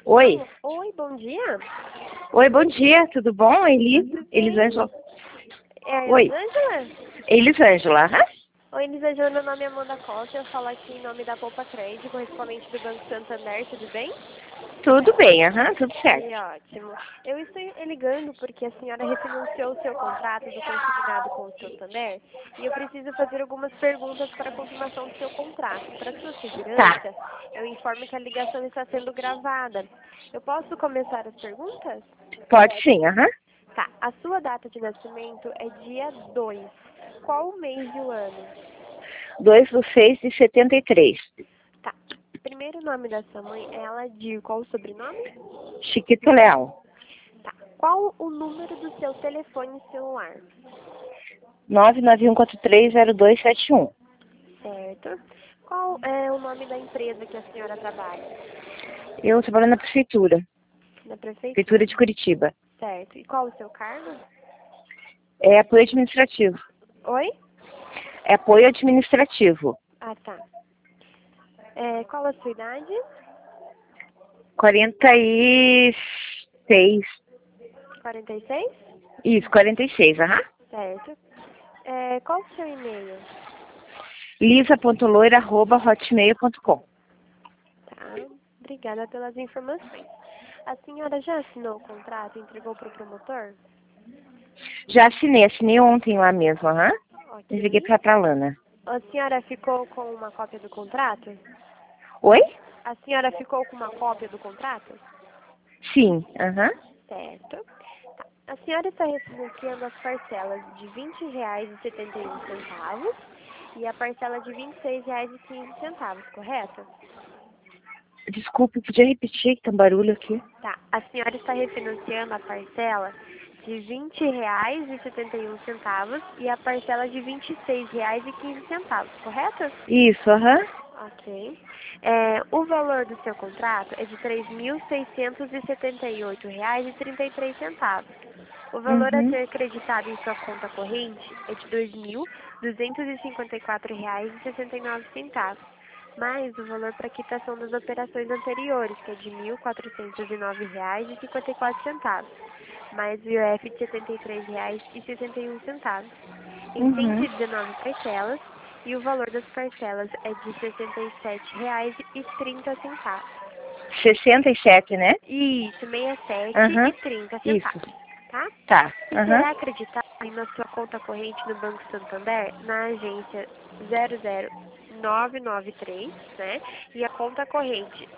Oi. Alô? Oi, bom dia. Oi, bom dia, tudo bom? Elisângela. É a Oi. Elisângela? Elisângela, aham. Oi, Elisângela, meu nome é Amanda Costa, eu falo aqui em nome da Poupa Crédito, correspondente do Banco Santander, tudo bem? Tudo bem, aham, tudo certo. Que ótimo. Eu estou ligando porque a senhora refinanciou o seu contrato do consignado com o Santander e eu preciso fazer algumas perguntas para a confirmação do seu contrato. Para sua Tá, segurança, eu informo que a ligação está sendo gravada. Eu posso começar as perguntas? pode sim, aham. Tá. A sua data de nascimento é dia 2. Qual o mês e o ano? 2/6/73. Tá. Primeiro nome da sua mãe é Aladir. Qual o sobrenome? Chiquito Leal. Tá. Qual o número do seu telefone celular? 991430271. Certo. Qual é o nome da empresa que a senhora trabalha? Eu trabalho na prefeitura, Na prefeitura. prefeitura de Curitiba. Certo. E qual o seu cargo? É apoio administrativo. Oi? É apoio administrativo. Ah, tá. Qual a sua idade? 46. 46? Isso, 46, aham. Certo. Qual o seu e-mail? lisa.loira@hotmail.com. Tá. Obrigada pelas informações. A senhora já assinou o contrato e entregou para o promotor? Já assinei ontem lá mesmo, aham. Liguei Ok. pra Lana. A senhora ficou com uma cópia do contrato? Oi? A senhora ficou com uma cópia do contrato? Sim, aham. Certo. Tá. A senhora está refinanciando as parcelas de R$ 20,71 e a parcela de R$ 26,15, correto? Desculpe, podia repetir que tem um barulho aqui? Tá. A senhora está refinanciando a parcela de R$ 20,71 e a parcela de R$ 26,15, correto? Isso, aham. Ok. O valor do seu contrato é de R$ 3.678,33. O valor a Uhum. ser creditado em sua conta corrente é de R$ 2.254,69, mais o valor para quitação das operações anteriores, que é de R$ 1.409,54, mais o IOF de R$ 73,61, em Uhum. 119 parcelas, e o valor das parcelas é de R$ 67,30. 67, né? Isso, 67 Aham. e 30 Isso. centavos, tá? Tá. E Aham. será acreditado na sua conta corrente no Banco Santander, na agência 00993, né? E a conta corrente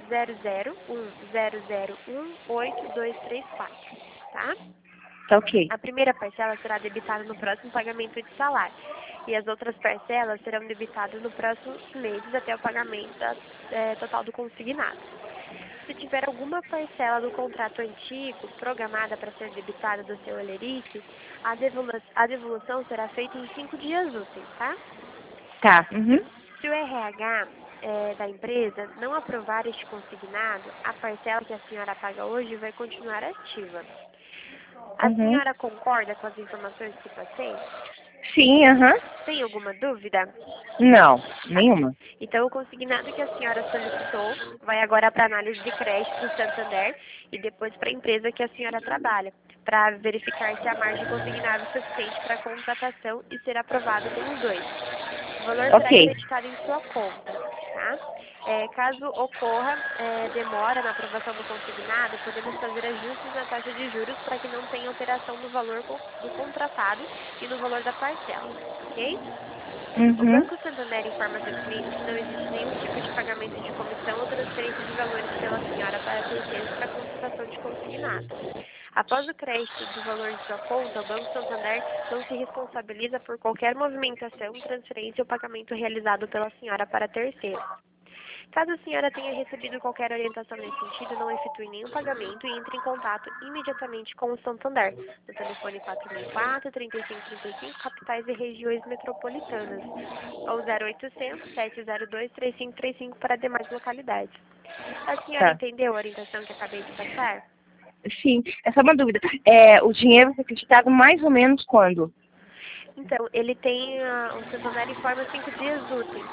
0010018234, tá? Tá ok. A primeira parcela será debitada no próximo pagamento de salário e as outras parcelas serão debitadas no próximo mês até o pagamento total do consignado. Se tiver alguma parcela do contrato antigo programada para ser debitada do seu olerife, a devolução será feita em 5 dias úteis, tá? Tá. Uhum. Se o RH da empresa não aprovar este consignado, a parcela que a senhora paga hoje vai continuar ativa. A Uhum. senhora concorda com as informações que passei? Sim, aham. Tem alguma dúvida? Não, Tá. nenhuma. Então, o consignado que a senhora solicitou vai agora para análise de crédito do Santander e depois para a empresa que a senhora trabalha, para verificar se a margem consignada é suficiente para a contratação e ser aprovado pelos dois. O valor será Ok. creditado em sua conta, tá? Caso ocorra demora na aprovação do consignado, podemos fazer ajustes na taxa de juros para que não tenha alteração no valor do contratado e no valor da parcela, ok? O Uhum. Banco Santander informa a seus clientes que não existe nenhum tipo de pagamento de comissão ou transferência de valores pela senhora para terceiros para contratação de consignado. Após o crédito do valor de sua conta, o Banco Santander não se responsabiliza por qualquer movimentação, transferência ou pagamento realizado pela senhora para terceiros. Caso a senhora tenha recebido qualquer orientação nesse sentido, não efetue nenhum pagamento e entre em contato imediatamente com o Santander, no telefone 4004-3535, capitais e regiões metropolitanas, ou 0800-702-3535 para demais localidades. A senhora Tá. entendeu a orientação que acabei de passar? Sim, é só uma dúvida. O dinheiro foi acreditado mais ou menos quando? Então, ele tem, o Santander informa 5 dias úteis.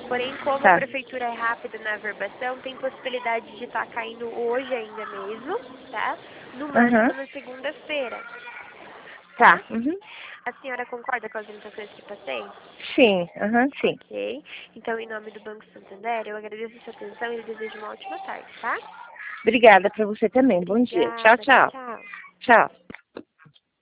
Porém, como Tá. a prefeitura é rápida na averbação, tem possibilidade de estar caindo hoje ainda mesmo, tá? No máximo na segunda-feira. Tá. Uhum. A senhora concorda com as orientações que passei? Sim, sim. Ok. Então, em nome do Banco Santander, eu agradeço a sua atenção e desejo uma ótima tarde, tá? Obrigada para você também. Bom dia. Tchau, Obrigada. Tchau, tchau. tchau. Tchau.